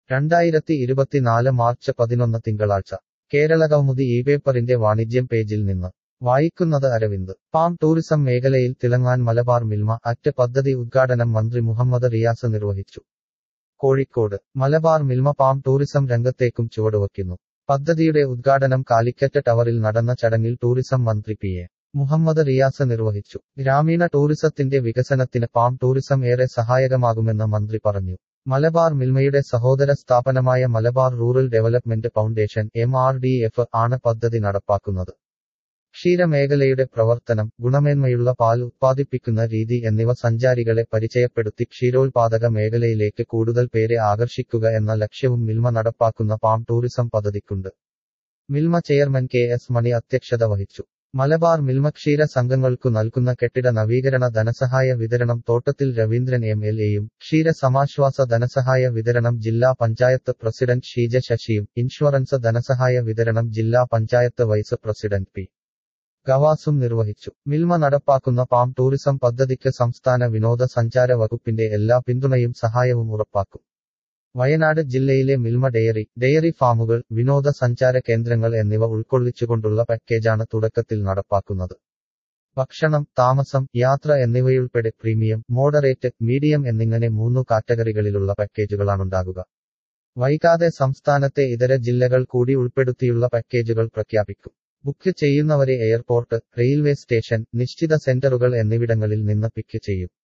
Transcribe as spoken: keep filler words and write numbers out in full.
രണ്ടായിരത്തി ഇരുപത്തിനാല് മാർച്ച് പതിനൊന്ന് തിങ്കളാഴ്ച കേരളകൗമുദി ഈ പേപ്പറിന്റെ വാണിജ്യം പേജിൽ നിന്ന് വായിക്കുന്നത് അരവിന്ദ്. പാം ടൂറിസം മേഖലയിൽ തിളങ്ങാൻ മലബാർ മിൽമ അറ്റ് പദ്ധതി ഉദ്ഘാടനം മന്ത്രി മുഹമ്മദ് റിയാസ് നിർവഹിച്ചു. കോഴിക്കോട് മലബാർ മിൽമ പാം ടൂറിസം രംഗത്തേക്കും ചുവടുവയ്ക്കുന്നു. പദ്ധതിയുടെ ഉദ്ഘാടനം കാലിക്കറ്റ് ടവറിൽ നടന്ന ചടങ്ങിൽ ടൂറിസം മന്ത്രി പി എ മുഹമ്മദ് റിയാസ് നിർവഹിച്ചു. ഗ്രാമീണ ടൂറിസത്തിന്റെ വികസനത്തിന് പാം ടൂറിസം ഏറെ സഹായകമാകുമെന്ന് മന്ത്രി പറഞ്ഞു. മലബാർ മിൽമയുടെ സഹോദര സ്ഥാപനമായ Malabar rural development foundation M R D F ആണ് പദ്ധതി നടപ്പാക്കുന്നത്. ക്ഷീരമേഖലയുടെ പ്രവർത്തനം, ഗുണമേന്മയുള്ള പാൽ ഉത്പാദിപ്പിക്കുന്ന രീതി എന്നിവ സഞ്ചാരികളെ പരിചയപ്പെടുത്തി ക്ഷീരോത്പാദക മേഖലയിലേക്ക് കൂടുതൽ പേരെ ആകർഷിക്കുക എന്ന ലക്ഷ്യവും മിൽമ നടപ്പാക്കുന്ന പാം ടൂറിസം പദ്ധതിക്കുണ്ട്. Milma chairman K S Mani അധ്യക്ഷത വഹിച്ചു. മലബാർ മിൽമ ക്ഷീര സംഘങ്ങൾക്കു നൽകുന്ന കെട്ടിട നവീകരണ ധനസഹായ വിതരണം തോട്ടത്തിൽ രവീന്ദ്രൻ എം എൽ എയും ക്ഷീര സമാശ്വാസ ധനസഹായ വിതരണം ജില്ലാ പഞ്ചായത്ത് പ്രസിഡന്റ് ഷീജ ശശിയും ഇൻഷുറൻസ് ധനസഹായ വിതരണം ജില്ലാ പഞ്ചായത്ത് വൈസ് പ്രസിഡന്റ് പി ഗവാസും നിർവഹിച്ചു. മിൽമ നടപ്പാക്കുന്ന പാം ടൂറിസം പദ്ധതിക്ക് സംസ്ഥാന വിനോദ സഞ്ചാര വകുപ്പിന്റെ എല്ലാ പിന്തുണയും സഹായവും ഉറപ്പാക്കും. വയനാട് ജില്ലയിലെ മിൽമ ഡെയറി, ഡെയറി ഫാമുകൾ, വിനോദ സഞ്ചാര കേന്ദ്രങ്ങൾ എന്നിവ ഉൾക്കൊള്ളിച്ചുകൊണ്ടുള്ള പാക്കേജാണ് തുടക്കത്തിൽ നടപ്പാക്കുന്നത്. ഭക്ഷണം, താമസം, യാത്ര എന്നിവയുൾപ്പെടെ പ്രീമിയം, മോഡറേറ്റ്, മീഡിയം എന്നിങ്ങനെ മൂന്നു കാറ്റഗറികളിലുള്ള പാക്കേജുകളാണുണ്ടാകുക. വൈകാതെ സംസ്ഥാനത്തെ ഇതര ജില്ലകൾ കൂടി ഉൾപ്പെടുത്തിയുള്ള പാക്കേജുകൾ പ്രഖ്യാപിക്കും. ബുക്ക് ചെയ്യുന്നവരെ എയർപോർട്ട്, റെയിൽവേ സ്റ്റേഷൻ, നിശ്ചിത സെന്ററുകൾ എന്നിവിടങ്ങളിൽ നിന്ന് പിക്ക് ചെയ്യും.